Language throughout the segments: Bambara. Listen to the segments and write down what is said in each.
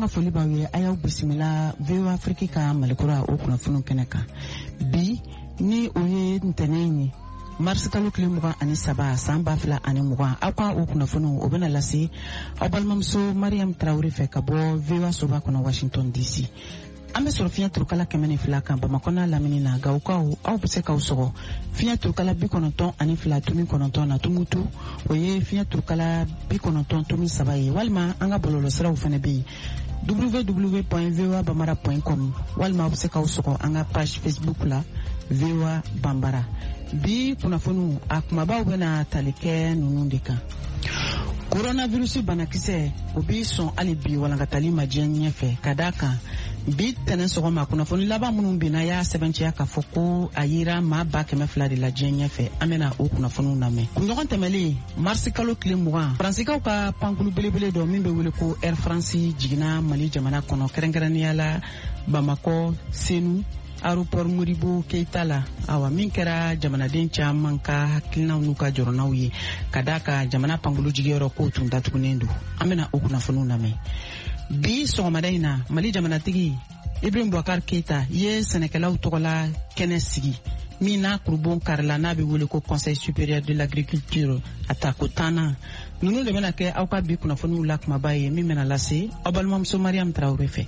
anga foli bawe ayaw bisimila VOA Afrique ka malikura o kunnafoni kɛnɛ kan bi ni o ye ntɛnɛn ye mars kalo tile 23 san 2020 aw ka o kunnafoni o bɛna lase aw balimamuso Mariam Traoré fɛ ka bɔ VOA soba kɔnɔ Washington DC. An bɛ sɔrɔ fiɲɛ turukala 102 kan Bamakɔ n'a lamini na Gawukaw aw bɛ se k'aw sɔgɔ fiɲɛ turukala 92.9 na Tumutu o ye fiɲɛ turukala 90.3 ye walima an ka bɔlɔlɔsiraw fana bɛ yen www.voabambara.com walima aw bɛ se k'aw sɔgɔ an ka page Facebook la VOA Bambara. Bi kunnafoniw a kumabaw bɛna tali kɛ ninnu de kan. Coronavirus banakisɛ o bi sɔn hali bi walankatali ma diɲɛ ɲɛfɛ ka d'a kan bi tɛnɛ sɔgɔma kunnafoni laban minnu bɛna y'a sɛbɛnciya k'a fɔ ko a yira maa 200,000 de la diɲɛ ɲɛfɛ an bɛna o kunnafoniw lamɛn. Kunɲɔgɔn tɛmɛlen mars kalo tile 20 Faransikaw ka pankulu belebele dɔ min bɛ wele ko Air France jiginna Mali jamana kɔnɔ kɛrɛnkɛrɛnnenya la Bamakɔ Senu aéroport Modibo Keita la awa min kɛra jamanaden caman ka hakilinaw n'u ka jɔrɔnaw ye ka d'a ka jamana pankulu jigiyɔrɔ ko tun datugunen don an bɛna o kunnafoniw lamɛn. Bi sɔgɔmada in na Mali jamanatigi Ibrahim Boubacar Keita ye sɛnɛkɛlaw tɔgɔla kɛnɛ sigi min n'a kurubon karila n'a bɛ wele ko Conseil supérieur de l'agriculture a ta ko 10nan ninnu de bɛna kɛ aw ka bi kunnafoniw la kumaba ye min bɛna lase aw balimamuso Mariam Traoré fɛ.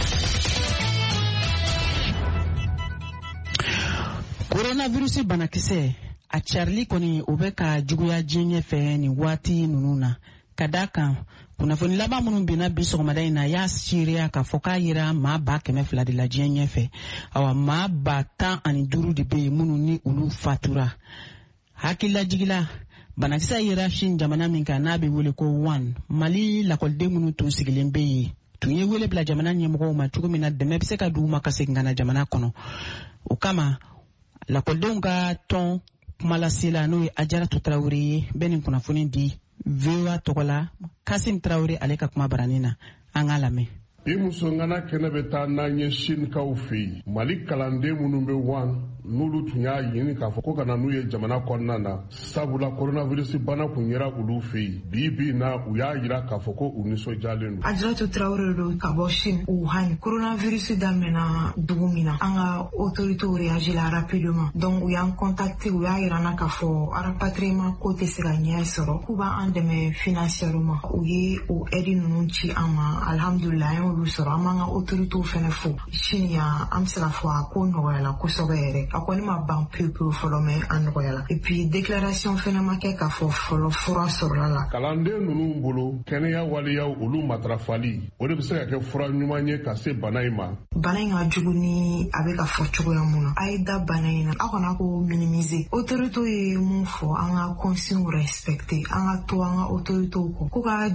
Coronavirus banakisɛ a carili kɔni o bɛ ka juguya diɲɛ ɲɛfɛ nin waati ninnu na ka d'a kan kunnafoni laban minnu bɛna bi sɔgɔmada in na y'a seereya k'a fɔ k'a yira maa 200,000 de la diɲɛ ɲɛfɛ awa maa 15 de bɛ yen minnu ni olu fatura. Hakililajigila banakisɛ yera Chine jamana min kan n'a bɛ wele ko Wuhan Mali lakɔliden minnu tun sigilen bɛ yen tun ye wele bila jamana ɲɛmɔgɔw ma cogo min na dɛmɛ bɛ se ka d'u ma ka segin ka na jamana kɔnɔ. O kama lakɔlidenw ka tɔn kumalasela n'o ye Ajaratu Traoré ye bɛ nin kunnafoni di VOA tɔgɔ la Kasim Traoré ale ka kuma baranin na an k'a lamɛn. I musongana kɛnɛ bɛ taa n'an ye Sinikaw fɛ yen Mali kalanden minnu bɛ Wuhan n'olu tun y'a ɲini k'a fɔ ko ka na n'u ye jamana kɔnɔna na sabula coronavirus bana kun yera olu fɛ yen bi na u y'a yira k'a fɔ ko u nisɔndiyalen don. Ajaratu Traoré don ka bɔ Chine Wuhan coronavirus daminɛna dugu min na an ka autorités réagila rapidement donc u y'an contacté u y'a yirana k'a fɔ rapatriement ko tɛ se ka ɲɛ sɔrɔ k'u b'an dɛmɛ financièrement u ye o aide ninnu ci an ma alhamdulillah an y'olu sɔrɔ an b'an ka autorités fɛnɛ fo Chine yan an bɛ se ka fɔ a ko nɔgɔyala kosɛbɛ yɛrɛ a kɔni ma ban pewu fɔlɔ mɛ a nɔgɔyala et puis déclaration fɛnɛ ma kɛ k'a fɔ fɔlɔ fura sɔrɔla la. Kalanden ninnu bolo kɛnɛya waleyaw olu matarafali o de bɛ se ka kɛ fura ɲuman ye ka se bana in ma. Bana in ka jugu ni a bɛ ka fɔ cogoya mun na a ye da bana in na aw kana ko minimiser autorités ye mun fɔ an ka consignes respecter an ka to an ka autorités kɔ ko ka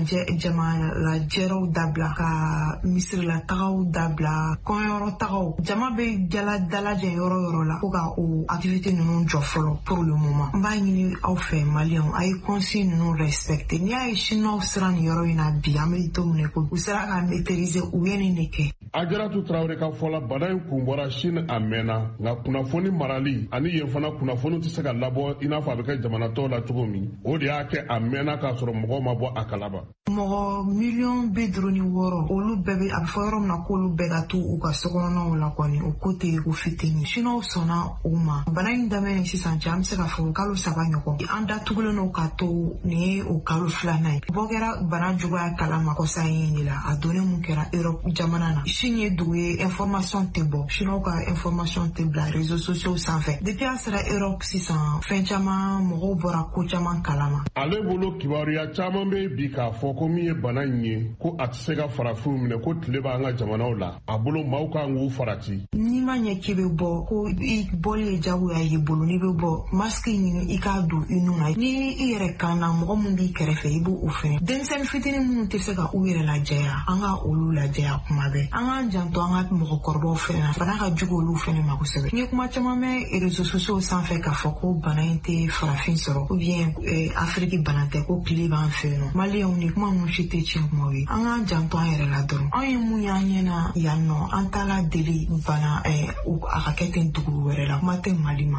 jamanalajɛraw dabila ka misirilataagaw dabila kɔɲɔyɔrɔ tagaw jama bɛ dalajɛ yɔrɔ la ko ka o activité ninnu jɔ fɔlɔ pour le moment n b'a ɲini aw fɛ maliyɛnw a ye consigne ninnu respecter n'i y'a ye Chinois sera nin yɔrɔ in na bi an bɛ don min na ko u sera ka maîtriser u ye nin de kɛ. Ajaratu Traoré ka fɔla bana in kun bɔra Chine a mɛnna nka kunnafoni marali ani yen fana kunnafoni tɛ se ka labɔ i n'a fɔ a bɛ kɛ jamana tɔw la cogo min o de y'a kɛ a mɛnna k'a sɔrɔ mɔgɔw ma bɔ a kalama. Mɔgɔ 56,000,000 olu bɛɛ bɛ a bɛ fɔ yɔrɔ min na k'olu bɛɛ ka to u ka sokɔnɔnaw la kɔni o ko tɛ ko fitinin Chinois sɔnna u ma bana in daminɛ sisan cɛ an bɛ se ka fɔ kalo 3 ɲɔgɔn an datugulen n'o ka to nin ye o kalo 2nan ye bɔ kɛra bana juguya kalama kɔsa in de la a donnen mun kɛra Europe jamana na Chine ye dugu ye information tɛ bɔ Chinois ka information tɛ bila réseaux sociaux sanfɛ depuis a sera Europe sisan fɛn caman mɔgɔw bɔra ko caman kalama. Ale bolo kibaruya caman bɛ bi k'a fɔ ko min ye bana in ye ko a tɛ se ka farafinw minɛ ko tile b'an ka jamanaw la a bolo maaw kan k'u farati. N'i ma ɲɛ k'i bɛ bɔ ko i bɔli ye jagoya y'i bolo n'i bɛ bɔ masque ɲini i k'a don i nun na ni i yɛrɛ kan na mɔgɔ min b'i kɛrɛfɛ i b'o fɛnɛ denmisɛnnin fitinin minnu tɛ se ka u yɛrɛ lajɛya an ka olu lajɛya kuma bɛɛ an k'an janto an ka mɔgɔkɔrɔbaw fɛnɛ na bana ka jugu olu fɛnɛ ma kosɛbɛ n ye kuma caman mɛn réseaux sociaux sanfɛ k'a fɔ ko bana in tɛ farafin sɔrɔ ou bien Afrique bana tɛ ko pili b'an fɛ yen nɔ maliyɛnw ni kuma ninnu si tɛ tiɲɛ kumaw ye an k'an janto an yɛrɛ la dɔrɔn an ye mun y'an ɲɛna yan nɔ an t'a la deli bana a ka kɛ ten dugu wɛrɛ la kuma tɛ Mali ma.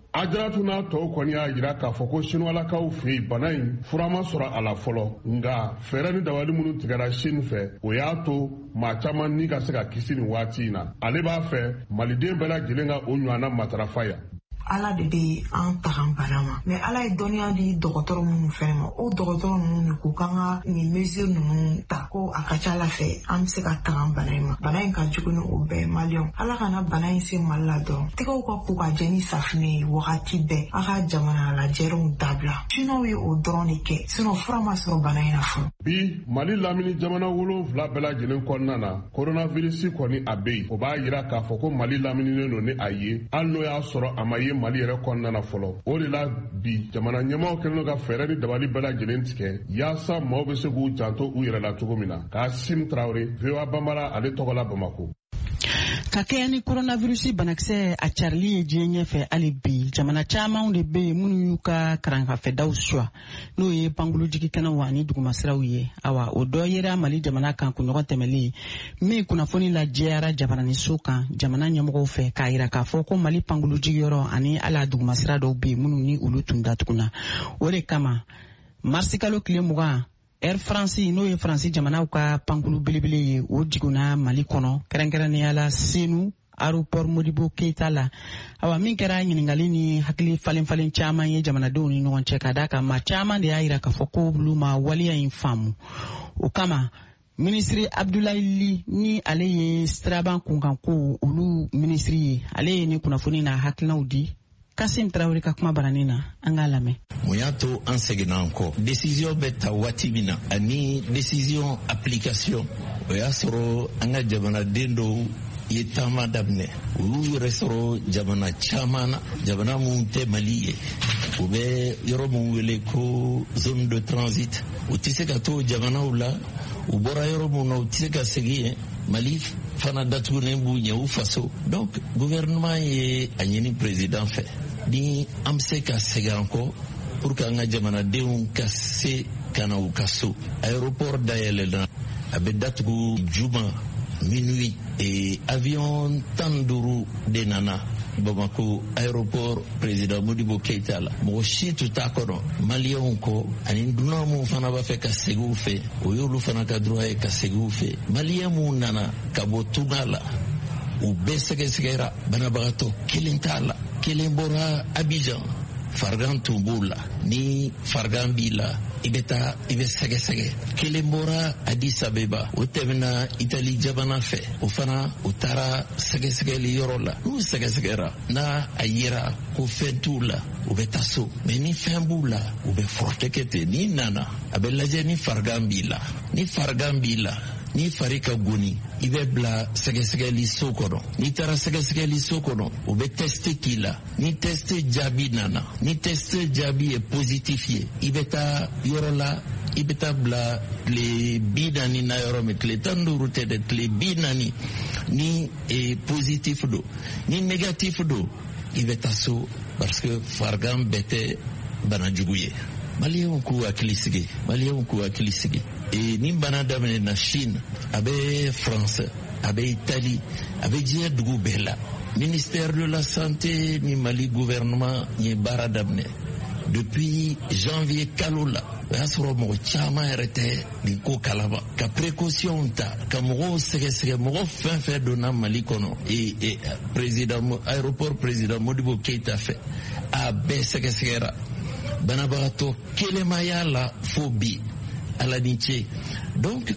Ajaratu n'a tɔw kɔni y'a jira k'a fɔ ko Sinuwalakaw fɛ yen bana in fura ma sɔrɔ a la fɔlɔ, nka fɛɛrɛ ni dabali minnu tigɛra Sini fɛ o y'a to maa caman ni ka se ka kisi nin waati in na. Ale b'a fɛ maliden bɛɛ lajɛlen ka o ɲɔgɔnna matarafa yan. Ala de bɛ an tagan bana ma, mais Ala ye dɔnniya di dɔgɔtɔrɔ minnu fɛnɛ ma. O dɔgɔtɔrɔ ninnu de ko k'an ka nin mesure ninnu ta, ko a ka ca Ala fɛ an bɛ se ka tagan bana in ma. Bana in ka jugu ni o bɛɛ maliyɛnw. Ala kana bana in se Mali la dɔrɔn. Tɛgɛw ka ko ka jɛ ni safinɛ ye wagati bɛɛ. A ka jamana lajɛrenw dabila. Chinois ye o dɔrɔn de kɛ, sinon fura ma sɔrɔ bana in na fɔlɔ. Bi Mali lamini jamana 7 bɛɛ lajɛlen kɔnɔna na coronavirus kɔni a bɛ yen. O b'a jira k'a fɔ ko Mali lamininen don ni a ye, hali n'o y'a sɔrɔ a ma ye Mali yɛrɛ kɔnɔna na fɔlɔ. O de la bi jamana ɲɛmaaw kɛlen ka fɛɛrɛ ni dabali bɛɛ lajɛlen tigɛ yaasa maaw bɛ se k'u janto u yɛrɛ la cogo min na. Kassim Traoré, VOA Bambara, ale tɔgɔ la Bamako. Ka kɛɲɛ ni coronavirus banakisɛ a carili ye diɲɛ ɲɛfɛ hali bi jamana camanw de bɛ yen minnu y'u ka karankafɛdaw suwa n'o ye pankurujigikɛnɛw ani dugumasiraw ye. Awa o dɔ yera Mali jamana kan kunɲɔgɔn tɛmɛlen min kunnafoni lajɛyara jabaraniso kan jamana ɲɛmɔgɔw fɛ k'a yira k'a fɔ ko Mali pankurujigiyɔrɔ ani ala dugumasira dɔw bɛ yen minnu ni olu tun datuguna. O de kama marisi kalo tile 20 Air France n'o ye Faransi jamanaw ka pankulu belebele ye o jiginna Mali kɔnɔ kɛrɛnkɛrɛnnenya la Senu aéroport Modibo Keita la. Awa min kɛra ɲiningali ni hakili falen caman ye jamanadenw ni ɲɔgɔn cɛ ka da kan maa caman de y'a yira k'a fɔ ko olu ma waliya in faamu. O kama Ministre Abdoulaye Ly ni ale ye siraban kunkan ko olu ministre ye ale ye ni kunnafoni na hakilinaw di. Kassim Traoré ka kuma baranin na an k'a lamɛn. Mun y'a to an seginna an kɔ décision bɛ ta waati min na ani décision application o y'a sɔrɔ an ka jamanaden dɔw ye taama daminɛ olu yɛrɛ sɔrɔ jamana caman na jamana mun tɛ Mali ye u bɛ yɔrɔ mun wele ko zone de transit u tɛ se ka to jamanaw la u bɔra yɔrɔ mun na u tɛ se ka segin yen Mali fana datugunen b'u ɲɛ u faso donc gouvernement ye a ɲini président fɛ ni an bɛ se ka segin an kɔ pour que an ka jamanadenw ka se ka na u ka so aéroport dayɛlɛna a bɛ datugu juma minuit avion 15 de nana Bamako aéroport président Modibo Keita la mɔgɔ si tun t'a kɔnɔ maliyɛnw kɔ ani dunan minnu fana b'a fɛ ka segin u fɛ o y'olu fana ka droit ye ka segin u fɛ maliyɛn minnu nana ka bɔ tunga la u bɛɛ sɛgɛsɛgɛra banabagatɔ kelen t'a la kelen bɔra Abidjan farigan tun b'o la ni farigan b'i la i bɛ taa i bɛ sɛgɛsɛgɛ kelen bɔra Addis Abeba o tɛmɛna Itali jamana fɛ o fana o taara sɛgɛsɛgɛli yɔrɔ la n'u sɛgɛsɛgɛra n'a a yera ko fɛn t'u la u bɛ taa so mais ni fɛn b'u la u bɛ furakɛ kɛ ten n'i nana a bɛ lajɛ ni farigan b'i la ni farigan b'i la ni fari ka goni i bɛ bila sɛgɛsɛgɛli so kɔnɔ n'i taara sɛgɛsɛgɛli so kɔnɔ u bɛ teste k'i la ni teste jaabi nana ni teste jaabi ye positif ye i bɛ taa yɔrɔ la i bɛ taa bila tile 40 na yɔrɔ min tile 15 tɛ dɛ tile 40 ni positif don ni négatif don i bɛ taa so parce que farigan bɛɛ tɛ bana jugu ye maliyɛnw k'u hakili sigi maliyɛnw k'u hakili sigi ni bana daminɛ na Chine a bɛ France a bɛ Italie a bɛ diɲɛ dugu bɛɛ la ministère de la santé ni Mali gouvernement ye baara daminɛ depuis janvier kalo la o y'a sɔrɔ mɔgɔ caman yɛrɛ tɛ nin ko kalama ka précaution ta ka mɔgɔw sɛgɛsɛgɛ mɔgɔ fɛn fɛn donna Mali kɔnɔ président aéroport président Modibo Keita fɛ a bɛɛ sɛgɛsɛgɛra banabagatɔ kelenma y'a la fo bi ala ni ce donc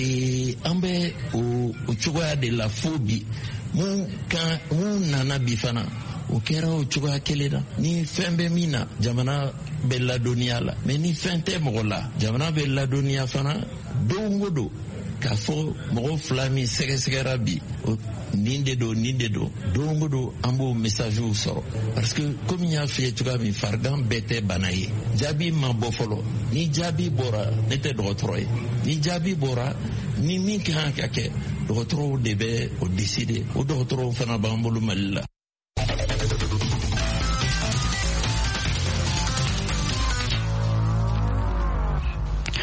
an bɛ o cogoya de la fo bi mun nana bi fana o kɛra o cogoya kelen na ni fɛn bɛ min na jamana bɛ ladɔnniya la mais ni fɛn tɛ mɔgɔ la jamana bɛ ladɔnniya fana don o don k'a fɔ mɔgɔ 2 min sɛgɛsɛgɛra bi nin de don don o don an b'o messagew sɔrɔ parce que comme n y'a f'i ye cogoya min farigan bɛɛ tɛ bana ye jaabi ma bɔ fɔlɔ ni jaabi bɔra ne tɛ dɔgɔtɔrɔ ye ni jaabi bɔra ni min kan ka kɛ dɔgɔtɔrɔw de bɛ o décider o dɔgɔtɔrɔw fana b'an bolo Mali la.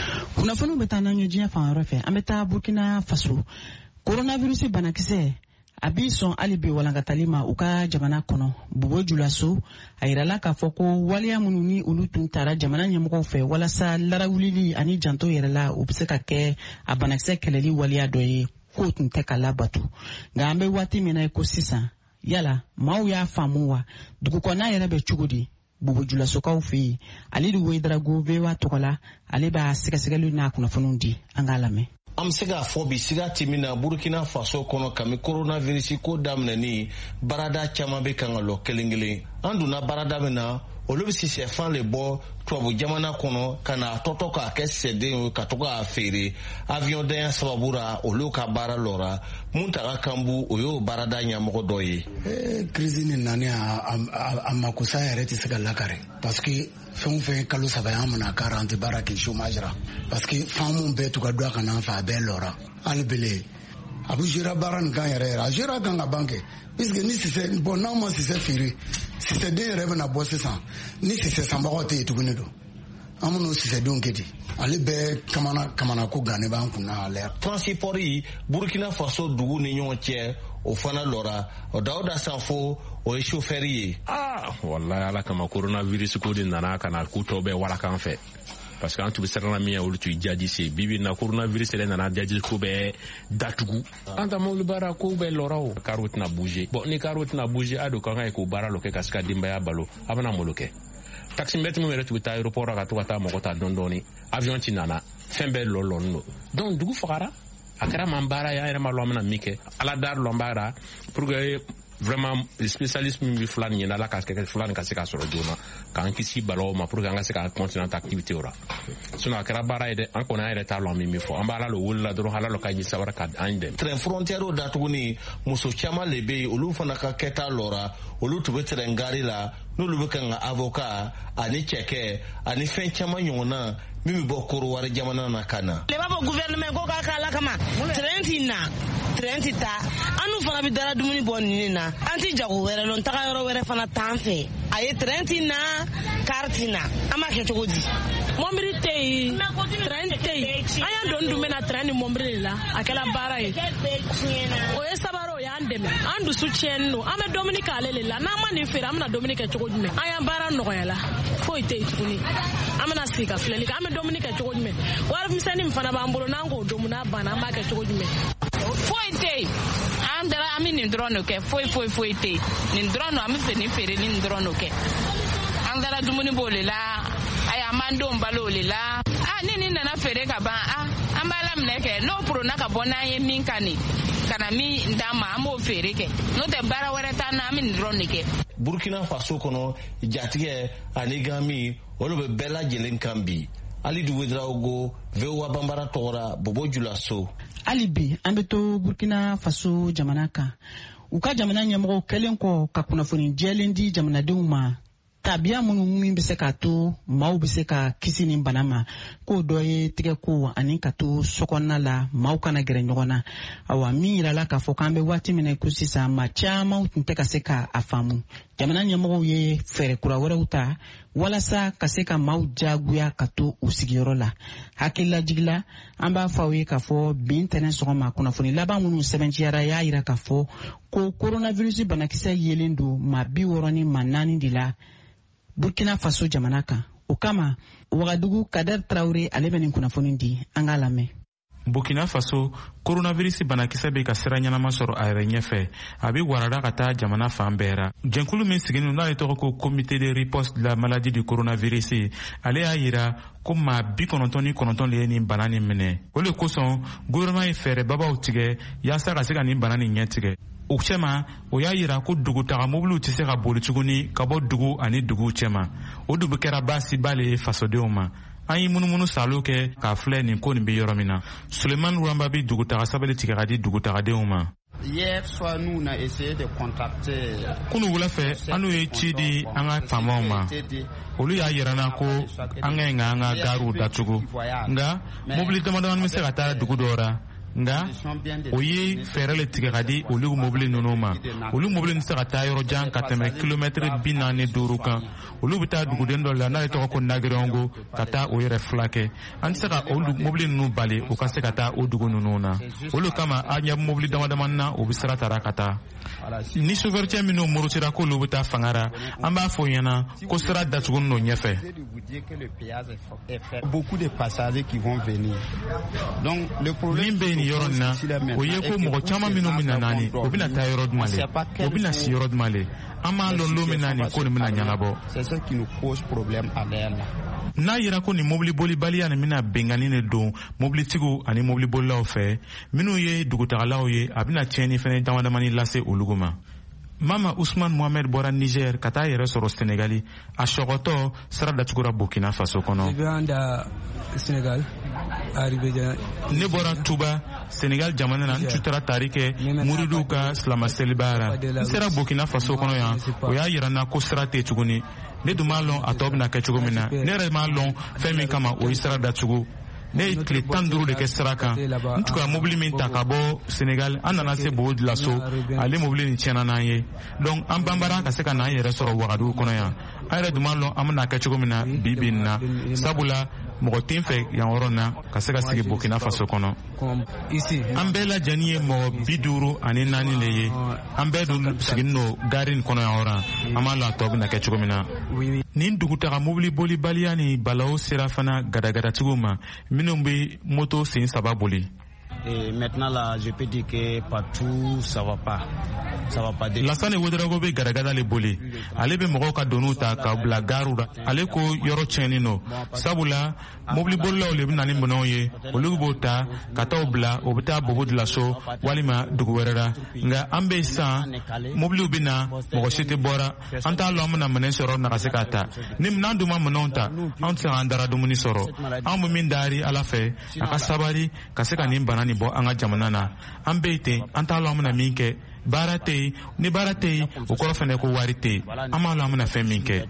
Kunnafoniw bɛ taa n'an ye diɲɛ fan wɛrɛ fɛ an bɛ taa Burkina Faso coronavirus banakisɛ a b'i sɔn hali bi walankatali ma u ka jamana kɔnɔ. Bobo Julaso a yirala k'a fɔ ko waleya minnu ni olu tun taara jamana ɲɛmɔgɔw fɛ walasa larawulili ani janto yɛrɛ la u bɛ se ka kɛ a banakisɛ kɛlɛli waleya dɔ ye k'o tun tɛ ka labato. Nka an bɛ waati min na ko sisan yala maaw y'a faamu wa? Dugukɔnɔna yɛrɛ bɛ cogo di? Bobo Julasokaw fɛ yen Alidu Wedrago VOA tɔgɔ la ale b'a sɛgɛsɛgɛliw n'a kunnafoniw di an k'a lamɛn. Am se k'a fɔ bi siga timina Burkina Faso kɔnɔ kami coronavirus ko daminɛni barada caman bɛ kan ka lɔ kelen kelen. An donna barada min na olu bɛ sisɛfan le bɔ tubabu jamana kɔnɔ ka na tɔtɔ k'a kɛ sɛden ka to k'a feere avion danya sababu la olu ka baara lɔra mun taga kan bu o y'o barada ɲɛmɔgɔ dɔ ye. Crise ni nani a makosa yɛrɛ tɛ se ka lakari parce que fɛn o fɛn kalo saba y'an mana k'ara an tɛ baara kɛ chômage ra parce que fan mun bɛɛ tun ka don a kan n'an fɛ a bɛɛ lɔra hali bele a bɛ gérer baara nin kan yɛrɛ a gérer kan ka ban kɛ puisque ni sisɛ bon n'an ma sisɛ feere sisɛden yɛrɛ bɛna bɔ sisan ni sisɛ sanbagaw tɛ yen tuguni don an bɛ n'o sisɛdenw kɛ ten ale bɛɛ kamana ko gannen b'an kun na ale. Transport yi Burkina Faso dugu ni ɲɔgɔn cɛ o fana lɔra o Dawuda Sanfo o ye chauffeur ye. Wallahi ala kama coronavirus ko de nana kana ku tɔ bɛɛ walakan fɛ parce que an tun bɛ siran min ye olu tun jaji se bibi na coronavirus yɛrɛ nana jaji ko bɛɛ datugu an ta mobili baara ko bɛɛ lɔra o karo tɛna bouger bon ni karo tɛna bouger a don kan ka ye k'o baara lɔ kɛ ka se ka denbaya balo a bɛna malo kɛ taximètre min yɛrɛ tun bɛ taa aéroport ka to ka taa mɔgɔ ta dɔɔni avion ti nana fɛn bɛɛ lɔlɔnnen don donc dugu fagara a kɛra man baara ye an yɛrɛ ma lɔ an bɛna min kɛ ala dar lɔn baara pour que vraiment spécialiste min bɛ fila nin ɲɛna ala ka fila nin ka se ka sɔrɔ joona k'an kisi balaw ma pour que an ka se ka continuer ta activité o la sinon a kɛra baara ye dɛ an kɔni an yɛrɛ t'a lɔn an min fɔ an bɛ ala lo wolo la dɔrɔn ala lo ka ɲi sabara ka an dɛmɛ. Train frontière o datuguni muso caman le bɛ yen olu fana ka kɛta lɔra olu tun bɛ train gari la n'olu bɛ kan ka avocat ani cɛkɛ ani fɛn caman ɲɔgɔnna min bɛ bɔ Korowari jamana na ka na. Le b'a fɔ gouvernement ko k'a k'a la kama train ti na train ti taa an n'u fana bɛ dara dumuni bɔ nin na an ti jago wɛrɛ lɔn taga yɔrɔ wɛrɛ fana t'an fɛ a ye train ti na car ti na an b'a kɛ cogo di. Mɔbili tɛ yen train tɛ yen an y'a dɔn dun bɛ na train ni mɔbili de la a kɛla baara ye o ye sabara o y'an dɛmɛ an dusu tiɲɛni don an bɛ dumuni k'ale de la n'an ma nin feere an bɛna dumuni kɛ cogo jumɛn an y'an baara nɔgɔyala foyi tɛ yen tuguni an bɛna sigi ka filɛli kɛ an bɛ dumuni kɛ cogo jumɛn wari misɛnnin min fana b'an bolo n'an k'o domu n'a banna an b'a kɛ cogo jumɛn. Foyi tɛ yen an dara an bɛ nin dɔrɔn de kɛ foyi tɛ yen nin dɔrɔn an bɛ fɛ nin feere nin dɔrɔn de kɛ an dara dumuni b'o le la ayi an b'an denw balo o le la ni nin nana feere ka ban an b'a laminɛ kɛ n'o poronna ka bɔ n'an ye min ka nin ka na min d'an ma an b'o feere kɛ n'o tɛ baara wɛrɛ t'an na an bɛ nin dɔrɔn de kɛ. Burkina Faso kɔnɔ jatigɛ ani gami olu bɛ bɛɛ lajɛlen kan bi Alidu Wedrago VOA Bambara tɔgɔra Bobo Julaso. Hali bi an bɛ to Burkina Faso jamana kan u ka jamana ɲɛmɔgɔw kɛlen kɔ ka kunnafoni jɛlen di jamanadenw ma tabiya minnu min bɛ se k'a to maaw bɛ se ka kisi nin bana ma k'o dɔ ye tɛgɛko ani ka to sokɔnɔna la maaw kana gɛrɛ ɲɔgɔn na awa min yirala k'a fɔ k'an bɛ waati min na ko sisan maa caman tun tɛ ka se k'a faamu jamana ɲɛmɔgɔw ye fɛɛrɛ kura wɛrɛw ta walasa ka se ka maaw jagoya ka to u sigiyɔrɔ la hakililajigila an b'a fɔ aw ye k'a fɔ bi ntɛnɛn sɔgɔma kunnafoni laban minnu sɛbɛntiyara y'a yira k'a fɔ ko coronavirus banakisɛ yelen don maa 60 ni maa 4 de la Burkina Faso jamana kan o kama Wagadugu Kader Traoré ale bɛ nin kunnafoni di an k'a lamɛn. Burkina Faso coronavirus banakisɛ bɛ ka sira ɲɛnama sɔrɔ a yɛrɛ ɲɛfɛ a bɛ warada ka taa jamana fan bɛɛ ra jɛnkulu min sigilen n'ale tɔgɔ ko comité de riposte de la maladie du coronavirus ale y'a yira ko maa 99 de ye nin bana nin minɛ o de kosɔn gouvernement ye fɛɛrɛbabaw tigɛ yaasa ka se ka nin bana nin ɲɛ tigɛ o cɛma o y'a yira ko dugutaga mobiliw tɛ se ka boli tuguni ka bɔ dugu ani duguw cɛma o dugu kɛra baasiba le ye fasodenw ma an ye munumunu salo kɛ k'a filɛ nin ko nin bɛ yɔrɔ min na Sulemani Ruwamba bi dugutaga sabali tigɛ ka di dugutagadenw ma. Kunu wula fɛ an n'u ye ci di an ka faamaw ma olu y'a yirana ko an ka ɲi ka an ka gariw datugu nka mobili damadama bɛ se ka taa dugu dɔw ra nga o ye fɛɛrɛ le tigɛ ka di olu mobili ninnu ma. Olu mobili tɛ se ka taa yɔrɔ jan ka tɛmɛ kilomɛtiri 45 kan. Olu bɛ taa duguden dɔ la n'ale tɔgɔ ko Nagirongo ka taa o yɛrɛ fila kɛ. An tɛ se ka olu mobili ninnu bali u ka se ka taa o dugu ninnu na. Olu kama an ɲɛ mobili damadama na u bɛ sira tara ka taa. Ni chauffeur minnu murutira k'olu bɛ taa fanga ra, an b'a fɔ ɲɛna ko sira datugulen don ɲɛfɛ. Beaucoup de passagers qui vont venir. Donc le problème min bɛ nin yɔrɔ nin na o ye ko mɔgɔ caman minnu bɛna naani o bɛna taa yɔrɔ duman le o bɛna si yɔrɔ duman le an b'a lɔn don min na nin ko nin bɛna ɲɛnabɔ. C'est ce qui nous pose problème à l'air là. N'a yira ko nin mobili bolibaliya nin bɛna bɛnkanni de don mobilitigiw ani mobili bolilaw fɛ minnu ye dugutagalaw ye a bɛna tiɲɛni fɛnɛ damadamani lase olu ma. Mama Ousmane Mohamed bɔra Niger ka taa yɛrɛ sɔrɔ Senegali a sɔgɔtɔ sira datugura Burkina Faso kɔnɔ. Ne bɔra Tuba Senegal jamana na n cutara taari kɛ muridiw ka silama seliba ra. N sera Burkina Faso kɔnɔ yan o y'a yira n na ko sira tɛ tuguni. Ne dun m'a lɔn a tɔ bɛna kɛ cogo min na ne yɛrɛ m'a lɔn fɛn min kama o ye sira datugu. Ne ye tile 15 de kɛ sira kan n tugura mobili min ta ka bɔ Senegal an nana se Bogo Dioulasso ale mobili nin tiɲɛna n'an ye donc an banbara ka se ka n'an yɛrɛ sɔrɔ Wagadugu kɔnɔ yan an yɛrɛ dun b'a lɔn an bɛna kɛ cogo min na bi bi in na sabula mɔgɔ tɛ n fɛ yan yɔrɔ na ka se ka sigi Burkina Faso kɔnɔ. An bɛɛ lajɛlen ye mɔgɔ 54 de ye an bɛɛ dun sigilen don gari nin kɔnɔ yan yɔrɔ an b'a lɔn a tɔ bɛna kɛ cogo min na. Nin dugutaga mobili bolibaliya ni balawu sera fana gadagadatigiw ma minnu bɛ moto sen 3 boli. Et maintenant là, je peux dire que partout ça va pas. Ça va pas. Lassane Ouedraogo be garagada le boli. Ale be mɔgɔw ka donu ta ka bila garu la. Ale ko yɔrɔ tiɲɛnen no. Sabula mobili bolilaw le bɛ na ni minɛnw ye. Olu b'o ta ka taa o bila o bɛ taa Bogo Dioulasso walima dugu wɛrɛ la. Nka an bɛ sisan mobiliw bɛ na mɔgɔ si tɛ bɔra. An t'a lɔn an bɛna minɛn sɔrɔ na ka se k'a ta. Ni n'an dun ma minɛnw ta an tɛ se k'an dara dumuni sɔrɔ. An bɛ min dari Ala fɛ a ka sabali ka se ka nin bana nin bɔ an ka jamana na. An bɛ ten an t'a lɔn an bɛna min kɛ. Baara tɛ yen ni baara tɛ yen o kɔrɔ fɛnɛ ko wari tɛ yen an b'a lɔn an bɛna fɛn min kɛ.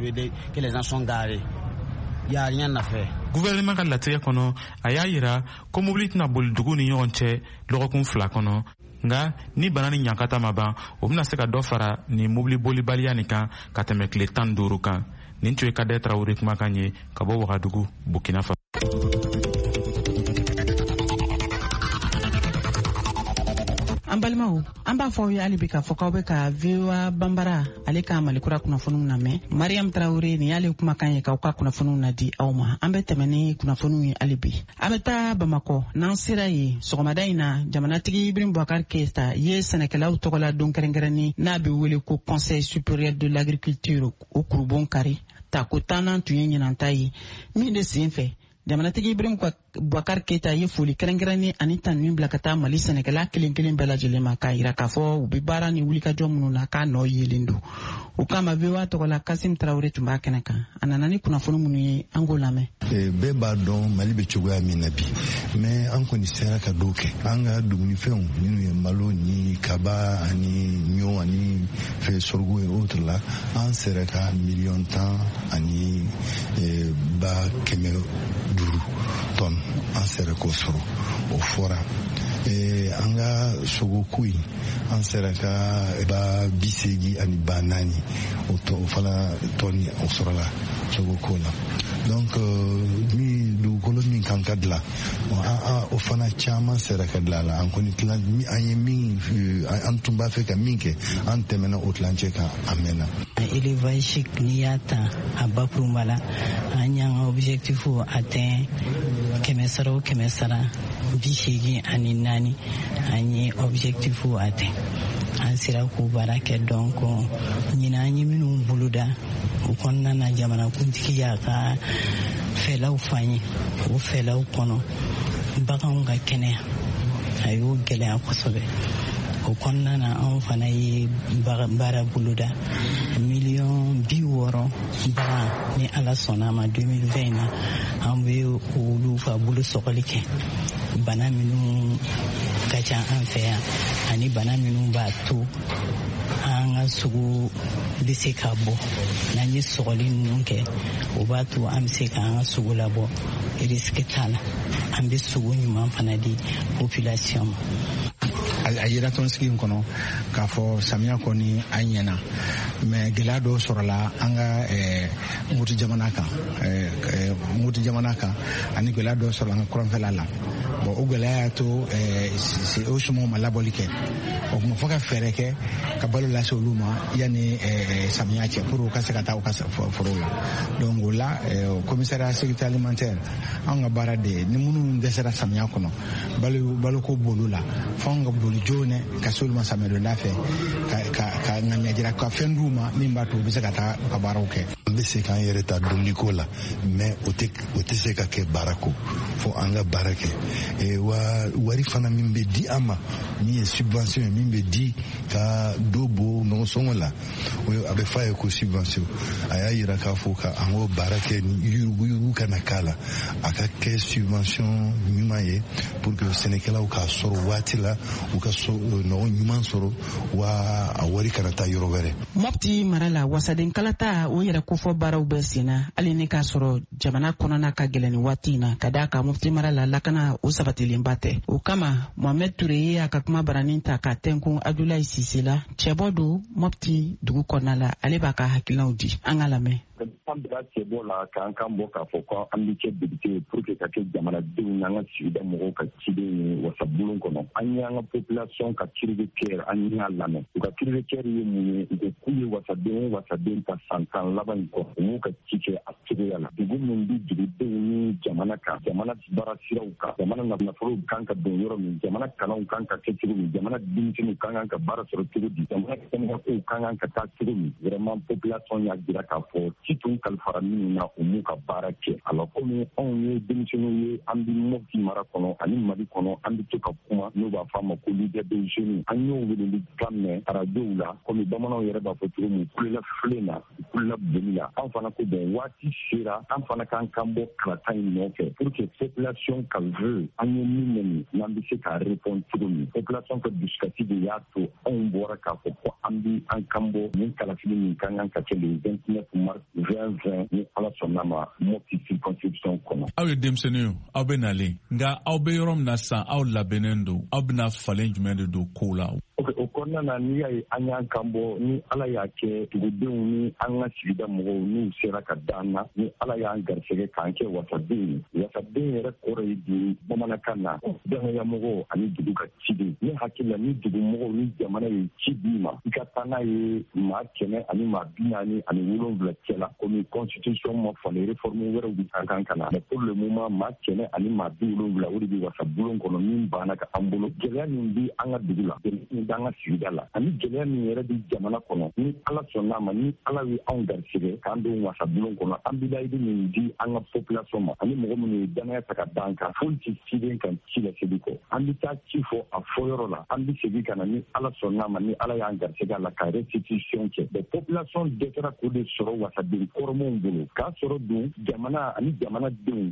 Gouvernement ka latigɛ kɔnɔ a y'a yira ko mobili tɛna boli dugu ni ɲɔgɔn cɛ lɔgɔkun 2 kɔnɔ nka ni bana ni ɲankata ma ban o bɛna se ka dɔ fara ni mobili bolibaliya nin kan ka tɛmɛ tile 15 kan. Nin tun ye Kadɛ Tarawele kumakan ye ka bɔ Wagadugu Burkina Faso. An balimaw an b'a fɔ aw ye hali bi k'a fɔ k'aw bɛ ka VOA Banbara ale ka Malikura kunnafoniw lamɛn. Mariam Tarawele nin y'ale kumakan ye k'aw ka kunnafoniw nadi aw ma. An bɛ tɛmɛ ni kunnafoniw ye hali bi. An bɛ taa Bamakɔ n'an sera yen sɔgɔmada in na jamanatigi Ibrahim Boubacar Keita ye sɛnɛkɛlaw tɔgɔla don kɛrɛnkɛrɛnni n'a bɛ wele ko Conseil supérieur de l'agriculture o kurubon kari ta ko 10 tun ye ɲinanta ye min de sen fɛ. Jamanatigi Ibrahim Boubacar Keita ye foli kɛrɛnkɛrɛnni ani tanuni bila ka taa Mali sɛnɛkɛla kelen kelen bɛɛ lajɛlen ma k'a yira k'a fɔ u bɛ baara ni wulikajɔ minnu na k'a nɔ yelen don. O kama VOA tɔgɔla Kasim Tarawele tun b'a kɛnɛ kan. A nana ni kunnafoni minnu ye an k'o lamɛn. Bɛɛ b'a dɔn Mali bɛ cogoya min na bi mais an kɔni sera ka dɔw kɛ. An ka dumunifɛnw minnu ye malo ni kaba ani ɲɔ ani fɛn sorgho et autres la an sera ka 1,10 ani ba 500 tonnes an sera k'o sɔrɔ o fɔra an ka sogoko in an sera ka ba 80 ani ba 4 o fana tɔni o sɔrɔla sogoko la donc min dugukolo min kan ka dilan o fana caman sera ka dilan la an kɔni tilan an ye min an tun b'a fɛ ka min kɛ an tɛmɛna o tilancɛ kan a mɛnna. Élevage n'i y'a ta a bakurunba la an y'an objectif atteint 100 o 100 80 ani 4 an ye objectif atteint an sera k'o baara kɛ donc ɲina an ye minnu boloda o kɔnɔna na jamanakuntigi y'a ka fɛlaw f'an ye o fɛlaw kɔnɔ baganw ka kɛnɛya a y'o gɛlɛya kosɛbɛ. O kɔnɔna na anw fana ye baara boloda 60,000 bagan ni Ala sɔnna ma 2020 na an bɛ olu ka bolo sɔgɔli kɛ bana minnu ka ca an fɛ yan ani bana minnu b'a to an ka sugu bɛ se ka bɔ n'an ye sɔgɔli ninnu kɛ o b'a to an bɛ se k'an ka sugu labɔ risque t'a la an bɛ sugu ɲuman fana di population ma. A yira tɔnsigi in kɔnɔ k'a fɔ samiya kɔni an ɲɛna mɛ gɛlɛya dɔw sɔrɔla an ka Moti jamana kan ani gɛlɛya dɔw sɔrɔla an ka kɔrɔnfɛla la bon o gɛlɛya y'a to o sumaw ma labɔli kɛ o tuma fɔ ka fɛɛrɛ kɛ ka balo lase olu ma yanni samiya cɛ pour u ka se ka taa u ka forow la donc o la commissariat sécurité alimentaire an ka baara de ni minnu dɛsɛra samiya kɔnɔ baloko b'olu la fɔ an ka boli joone ka se olu ma samiya donda fɛ ka ŋaniya ka fɛn d'u ma min b'a to u bɛ se ka taa u ka baaraw kɛ. An bɛ se k'an yɛrɛ ta dumuniko la mais o tɛ se ka kɛ baara ko fo an ka baara kɛ wa wari fana min bɛ di an ma min ye subvention ye min bɛ di ka dɔ bɔ nɔgɔsɔngɔ la a bɛ f'a ye ko subvention a y'a yira k'a fɔ ka an ko baara kɛ ni yuruguyurugu kana k'a la a ka kɛ subvention ɲuman ye pour que sɛnɛkɛlaw k'a sɔrɔ waati la u ka nɔgɔ ɲuman sɔrɔ wa a wari kana taa yɔrɔ wɛrɛ. Mopti mara la wasaden kalata o yɛrɛ kofɔ baaraw bɛɛ senna hali ni k'a sɔrɔ jamana kɔnɔna ka gɛlɛn ni waati in na ka d'a kan Mopti mara la lakana o sabatilenba tɛ o kama Mohamed Toure ye a ka kuma baranin ta ka tɛnkun Abdoulaye Cissé la cɛbɔ don Mopti dugu kɔnɔna la ale b'a ka hakilinaw di an ka lamɛn. An bɛ cɛbɔ la k'an kan bɔ k'a fɔ ko an bɛ kɛ député pour que ka kɛ jamanadenw n'an ka sigida mɔgɔw ka ciden ye wasabulon kɔnɔ an y'an ka population ka cri de cœur an y'a lamɛn u ka cri de cœur ye mun ye u ko k'u ye wasaden ta san tan laban in kɔ u y'u ka ci kɛ a cogoya la dugu min bɛ dugudenw ni jamana kan jamana baara siraw kan jamana nafolow kan ka don yɔrɔ min jamana kalanw kan ka kɛ cogo min jamana denmisɛnninw kan ka baara sɔrɔ cogo di jamana kɛnɛyakow kan ka taa cogo min vraiment population y'a jira k'a fɔ ci tun kalifara minnu na u m'u ka baara kɛ alors komi anw ye denmisɛnninw ye an bɛ Mopti mara kɔnɔ ani Mali kɔnɔ an bɛ to ka kuma n'u b'a fɔ a ma ko leader des jeunes an y'o weleli kan mɛn radiow la komi bamananw yɛrɛ b'a fɔ cogo min kulela filen na kulela boli la an fana ko bon waati sera an fana k'an kan bɔ kalata in nɔfɛ pour que population ka vœu an ye min mɛn n'an bɛ se ka répondre cogo min population ka dusukasi de y'a to anw bɔra k'a fɔ ko an bɛ an kan bɔ nin kalafili min kan ka kɛ le 29 mars 2020 ni ala sɔnna ma Mopti circonscription kɔnɔ. Aw ye denmisɛnninw aw bɛ nalen nka aw bɛ yɔrɔ min na sisan aw labɛnnen don aw bɛna falen jumɛn de don kow la. O kɔnɔna na n'i y'a ye an y'an kan bɔ ni ala y'a kɛ dugudenw ni an ka sigida mɔgɔw n'u sera ka dan na ni ala y'an garisɛgɛ k'an kɛ wasaden ye wasaden yɛrɛ kɔrɔ ye di bamanankan na dangayamɔgɔw ani dugu ka ciden ne hakili la ni dugumɔgɔw ni jamana ye ci d'i ma i ka taa n'a ye maa 100 ani maa 47 cɛla komi constitution ma falen réforme wɛrɛw bi kan ka na mais pour le moment maa 100 ani maa 70 o de bi wasabulon kɔnɔ min banna ka an bolo gɛlɛya min bi an ka dugu la an ka sigida la ani gɛlɛya min yɛrɛ bi jamana kɔnɔ ni ala sɔnna ma ni ala ye anw garisɛgɛ k'an don wasabulon kɔnɔ an bɛ layidu min di an ka population ma ani mɔgɔ minnu ye danaya ta ka d'an kan foyi tɛ ciden kan ci la segin kɔ an bɛ taa ci fɔ a fɔyɔrɔ la an bɛ segin ka na ni ala sɔnna ma ni ala y'an garisɛgɛ a la ka restitution kɛ mais population dɛsɛra k'o de sɔrɔ wasaden kɔrɔmɔw bolo k'a sɔrɔ dun jamana ani jamanadenw.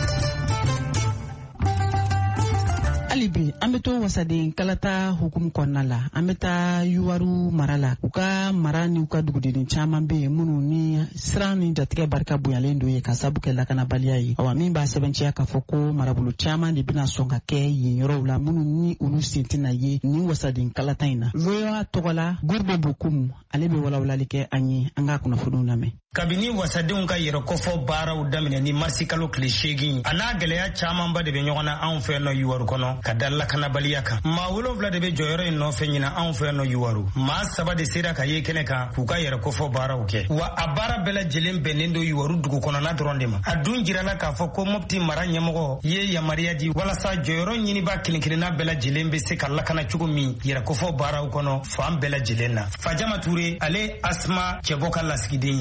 hali bi an bɛ to wasaden kalata hukumu kɔnɔna la an bɛ taa Yuwaru mara la u ka mara ni u ka dugudennin caman bɛ yen minnu ni siran ni jatigɛ barika bonyalen don ye ka sabu kɛ lakanabaliya ye awa min b'a sɛbɛnciya k'a fɔ ko marabolo caman de bɛna sɔn ka kɛ yen yɔrɔw la minnu ni olu sen tɛna ye ni wasaden kalata in na VOA tɔgɔ la Gurbe Bokum ale bɛ walawalali kɛ an ye an ka kunnafoniw lamɛn. Kabini wasadenw ka yɛrɛkɔfɔ baaraw daminɛ ni marisi kalo tile 8 a n'a gɛlɛya camanba de bɛ ɲɔgɔn na anw fɛ nɔ Yuwaru kɔnɔ ka da lakanabaliya kan maa 7 de bɛ jɔyɔrɔ in nɔfɛ ɲina anw fɛ nɔ Yuwaru maa 3 de sera ka ye kɛnɛ kan k'u ka yɛrɛkɔfɔ baaraw kɛ wa a baara bɛɛ lajɛlen bɛnnen don Yuwaru dugu kɔnɔna dɔrɔn de ma a dun jirala k'a fɔ ko Mopti mara ɲɛmɔgɔ ye yamariya di walasa jɔyɔrɔ ɲiniba kelenkelenna bɛɛ lajɛlen bɛ se ka lakana cogo min yɛrɛkɔfɔ baaraw kɔnɔ fan bɛɛ lajɛlen na Fajama Ture ale Asma Cɛbɔ ka lasigiden ye.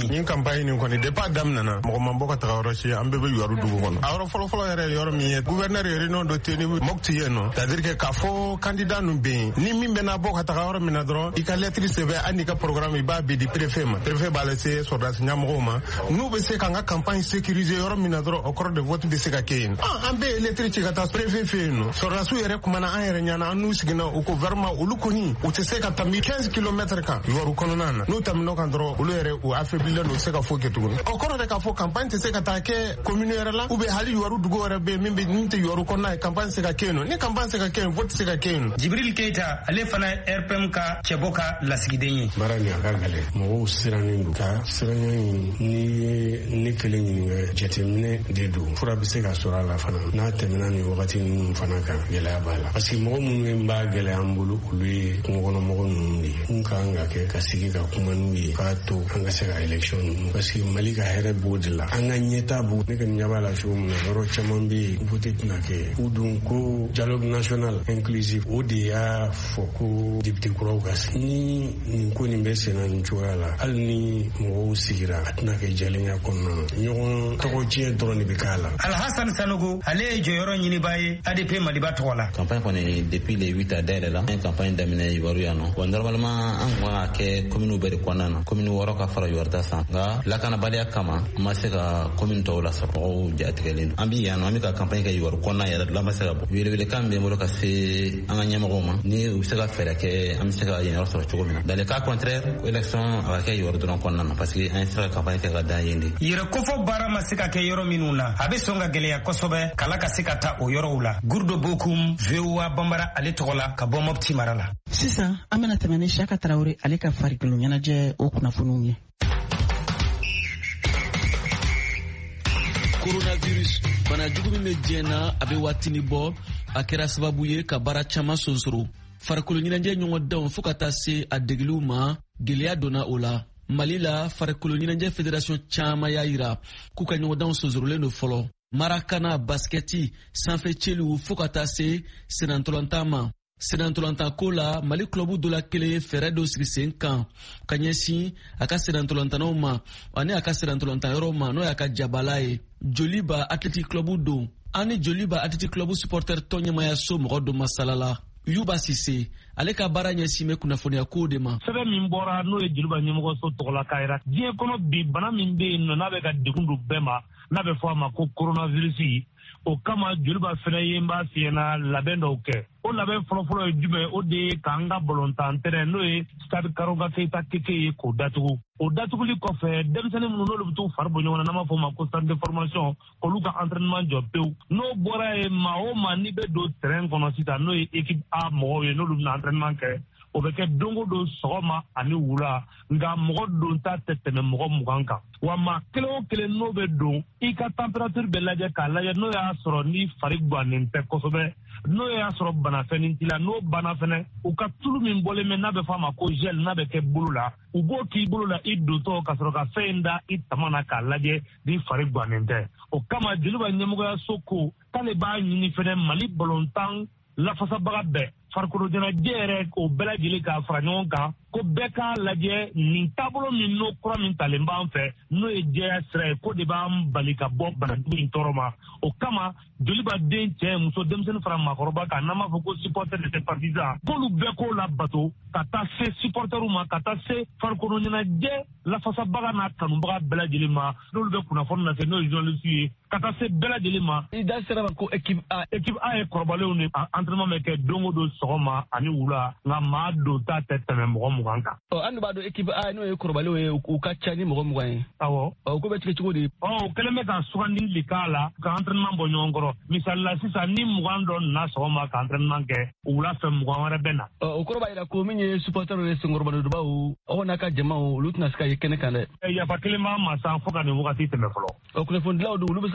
campagne ni kɔni depuis daminɛna mɔgɔ ma bɔ ka taga yɔrɔ si an bɛɛ bɛ yɔrɔ dugu kɔnɔ a yɔrɔ fɔlɔfɔlɔ yɛrɛ yɔrɔ min ye gouverneur ye réunion dɔ teni Mopti yen nɔ c'est à dire que k'a fɔ candidat nu bɛ yen ni min bɛna bɔ ka taga yɔrɔ min na dɔrɔn i ka lettre sɛbɛn hali n'i ka programme i b'a bi di préfet ma préfet b'a lase sɔrɔdasi ɲɛmɔgɔw ma n'u bɛ se k'an ka campagne sécuriser yɔrɔ min na dɔrɔn o kɔrɔ de vote bɛ se ka kɛ yen an bɛɛ ye lettre ci ka taa préfet fɛ yen nɔ sɔrɔdasiw yɛrɛ kumana an yɛrɛ ɲɛna an n'u siginna u ko vraiment olu kɔni u tɛ se ka tɛmɛ 15 km kan yɔrɔ kɔnɔna na n'u tɛmɛn'o kan dɔrɔn olu yɛrɛ u affaiblilen don u tɛ se ka foyi kɛ tuguni o kɔrɔ de k'a fɔ campagne tɛ se ka taa kɛ commune yɛrɛ la ou bien hali yɔrɔ dugu wɛrɛ bɛ yen min tɛ yɔrɔ kɔnɔna ye campagne tɛ se ka kɛ yen nɔ ni campagne tɛ se ka kɛ yen vote tɛ se ka kɛ yen nɔ. Jibril Keita ale fana RPM ka cɛbɔ ka lasigiden ye. baara nin a ka gɛlɛn mɔgɔw sirannen don ka siranya ni ne kelen ɲininka jateminɛ de don fura bɛ se ka sɔrɔ a la fana n'a tɛmɛna nin wagati ninnu fana kan gɛlɛya b'a la parce que mɔgɔ minnu b'a gɛlɛya an bolo olu ye kungokɔnɔmɔgɔ ninnu de ye mun kan ka kɛ ka sigi ka kuma n'u ye k'a to an ka se ka élection ninnu parce que Mali ka hɛrɛ b'o de la an ka ɲɛtaa b'o ne kɔni ɲɛ b'a la cogo min na yɔrɔ caman bɛ yen vote tɛna kɛ u dun ko dialogue national inclusive o de y'a fɔ ko député kuraw ka se ni nin ko nin bɛ senna nin cogoya la hali ni mɔgɔw sigira a tɛna kɛ jɛlenya kɔnɔna na ɲɔgɔn tɔgɔ tiɲɛ dɔrɔn de bɛ k'a la. Alhassan Sanogo ale ye jɔyɔrɔ ɲiniba ye ADP Maliba tɔgɔ la. campagne kɔni depuis le 8 a dayɛlɛ la an ye campagne daminɛ Iwaru yan nɔ bon normalement an kun kan ka kɛ commune bɛɛ de kɔnɔna na commune 6 ka fara Iwaru ta san nka lakanabaliya kama an ma se ka commune tɔw lasɔrɔ mɔgɔw jatigɛlen don an bɛ yan nɔ an bɛ ka campagne kɛ Iwaru kɔnɔna yɛrɛ la an ma se ka bɔ welewelekan bɛ n bolo ka se an ka ɲɛmɔgɔw ma ni u bɛ se ka fɛɛrɛ kɛ an bɛ se ka yen yɔrɔ sɔrɔ cogo min na dans le cas contraire élection a ka kɛ Iwaru dɔrɔn kɔnɔna na parce que an ye se ka campagne kɛ ka dan yen de. Yɛrɛ kofɔ baara ma se ka kɛ yɔrɔ minnu na a bɛ sɔn ka gɛlɛya kosɛbɛ kala ka se ka taa o yɔrɔw la. Gurdo Bokum VOA Bambara ale tɔgɔ la ka bɔ Mopti mara la. Sisan an bɛna tɛmɛ ni Siyaka Tarawele ale ka farikolo ɲɛnajɛ o kunnafoniw ye. Coronavirus bana jugu min bɛ diɲɛ na a bɛ waatini bɔ a kɛra sababu ye ka baara caman sonsoro farikolo ɲɛnajɛ ɲɔgɔndanw fo ka taa se a degeliw ma gɛlɛya donna o la. Mali la farikolo ɲɛnajɛ fédération caman y'a yira k'u ka ɲɔgɔndanw sonsorolen don fɔlɔ marakana baskɛti sanfɛcɛliw fo ka taa se senantɔlɔntan ma. Senantɔlɔntan ko la Mali clubu dɔ la kelen ye fɛɛrɛ dɔ sigi sen kan ka ɲɛsin a ka senantɔlɔntanaw ma ani a ka senantɔlɔntan yɔrɔ ma n'o y'a ka jabala ye. Joliba Athletic Club don ani Joliba Athletic Club supporter tɔn ɲɛmaya so mɔgɔ dɔ masalala. Yuba Sise ale ka baara ɲɛsin bɛ kunnafoniya ko de ma. Sɛbɛn min bɔra n'o ye Joliba ɲɛmɔgɔso tɔgɔla k'a yira diɲɛ kɔnɔ bi bana min bɛ yen nɔ n'a bɛ ka degun don bɛɛ ma n'a bɛ fɔ a ma ko coronavirus o kama Joliba fɛnɛ ye n b'a f'i ɲɛna labɛn dɔw kɛ. O labɛn fɔlɔfɔlɔ ye jumɛn o de ye k'an ka balontan terrain n'o ye stade Karoga Keita Keke ye k'o datugu. O datuguli kɔfɛ denmisɛnnin minnu n'olu bɛ t'u fari bɔ ɲɔgɔn na n'an b'a fɔ o ma ko centre de formation k'olu ka entraînement jɔ pewu. N'o bɔra yen maa o maa n'i bɛ don terrain kɔnɔ sisan n'o ye équipe A mɔgɔw ye n'olu bɛna entraînement kɛ o bɛ kɛ don o don sɔgɔma ani wula nka mɔgɔ don ta tɛ tɛmɛ mɔgɔ 20 kan. Wa maa kelen o kelen n'o bɛ don i ka température bɛ lajɛ k'a lajɛ n'o y'a sɔrɔ ni fari gannen tɛ kosɛbɛ n'o y'a sɔrɔ banafɛnnin t'i la n'o bana fɛnɛ u ka tulu min bɔlen bɛ n'a bɛ fɔ a ma ko gel n'a bɛ kɛ bolo la u b'o k'i bolo la i dontɔ ka sɔrɔ ka fɛn in da i tama na k'a lajɛ ni fari gannen tɛ. O kama Joliba ɲɛmɔgɔyaso ko k'ale b'a ɲini fɛnɛ Mali balontan lafasabaga bɛɛ farikolo ɲɛnajɛ yɛrɛ o bɛɛ lajɛlen k'a fara ɲɔgɔn kan ko bɛɛ k'a lajɛ nin taabolo min n'o kura min talen b'an fɛ n'o ye jɛya sira ye ko de b'an bali ka bɔ banajugu in tɔɔrɔ ma. O kama Joliba den cɛ muso denmisɛnnin fara maakɔrɔba kan n'an b'a fɔ ko supporter de ses partisans k'olu bɛɛ k'o la bato ka taa se supporterw ma ka taa se farikolo ɲɛnajɛ lafasabaga n'a kanubaga bɛɛ lajɛlen ma n'olu bɛ kunnafoni lase n'o ye journaliste ye ka taa se bɛɛ lajɛlen ma. I da sera ma ko équipe A ye kɔrɔbalenw ni entraînement bɛ kɛ don o don sɔgɔma ani wula nka maa don ta tɛ tɛmɛ mɔgɔ 20 kan. An b'a dɔn équipe A n'o ye kɔrɔbalenw ye u ka ca ni mɔgɔ 20 ye. Awɔ. Ko bɛ tigɛ cogo di? O kɛlen bɛ ka sugandili de k'a la ka entraînement bɔ ɲɔgɔn kɔrɔ misali la sisan ni 20 dɔ nana sɔgɔma ka entraînement kɛ wula fɛ 20 wɛrɛ bɛ na. O kɔrɔ b'a jira ko min ye supporter ye senkɔrɔbalenbaw aw n'a ka jamaw olu tɛna se ka ye kɛnɛ kan dɛ. Yafa kelen b'a ma san fo ka nin wagati tɛmɛ fɔlɔ. Kunnafonidilaw don olu bɛ se ka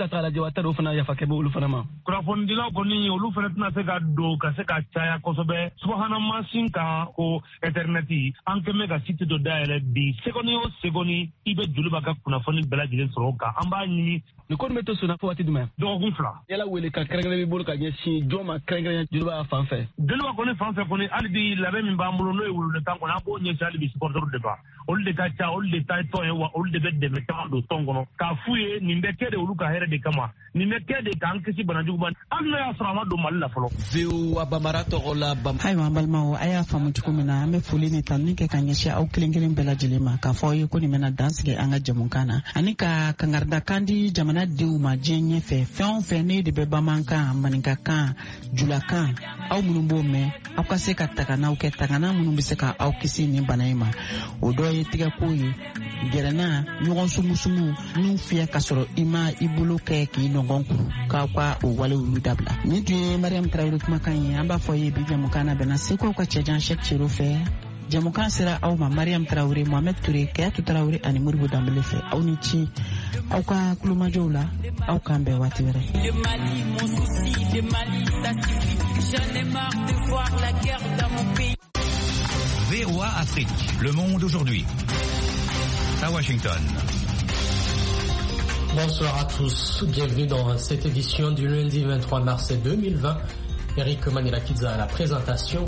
ka taga lajɛ wa ta dɔw fana yafa kɛ bɛ olu fana ma kunnafonidilaw kɔni olu fana tɛna se ka don ka se ka caya kosɛbɛ subahana mansin kan ko interneti an kɛmɛ ka site dɔ dayɛlɛ bi segoni o segoni i bɛ joli b'a ka kunnafoni bɛɛ lajɛlen sɔrɔ o kan an b'a ɲini nin ko nin bɛ to sonna fo waati jumɛn dɔgɔkun 2 yala wele ka kɛrɛnkɛrɛn b'i bolo ka ɲɛsin jɔn ma kɛrɛnkɛrɛn joliba fan fɛ joliba kɔni fan fɛ kɔni hali bi labɛn min b'an bolo n'o ye wololekan kɔni an b'o ɲɛsin hali bi supporters de ma olu de ka ca olu de ta ye tɔn ye wa olu de bɛ dɛmɛ caman don tɔn kɔnɔ k'a f'u ye nin bɛ kɛ de olu ka hɛrɛ de kama nin bɛ kɛ de k'an kisi banajugu ma hali n'o y'a sɔrɔ a ma don Mali la fɔlɔ VOA Bambara tɔgɔ la ayiwa an balimaw a y'a faamu cogo min na an bɛ foli ni tanuni kɛ ka ɲɛsin aw kelen kelen bɛɛ lajɛlen ma k'a fɔ aw ye ko nin bɛna dansigi an ka jamukan na ani ka kangaridakan di jamanadenw ma diɲɛ ɲɛfɛ fɛn o fɛn ne de bɛ bamanankan maninkakan julakan aw minnu b'o mɛn aw ka se ka taganaw kɛ tagana minnu bɛ se ka aw kisi nin bana in ma o dɔ ye tigɛko ye gɛrɛna ɲɔgɔn sumusumu n'u fiyɛ ka sɔrɔ i ma i bolo kɛ k'i nɔgɔn kuru k'aw ka o wale olu dabila nin tun ye Mariam Tarawele kumakan ye an b'a fɔ ye bi jamukan na bɛnna seko ka cɛjan Cheick Chero fɛ jamukan sera aw ma Mariam Tarawele Mohamed Touré Kayatu Tarawele ani Modibo Dambele fɛ aw ni ci aw ka kulumajɔw la aw k'an bɛn waati wɛrɛ VOA Afrique, le monde aujourd'hui. À Washington. Bonsoir à tous, bienvenue dans cette édition du lundi 23 mars 2020. Eric Manilakidza à la présentation.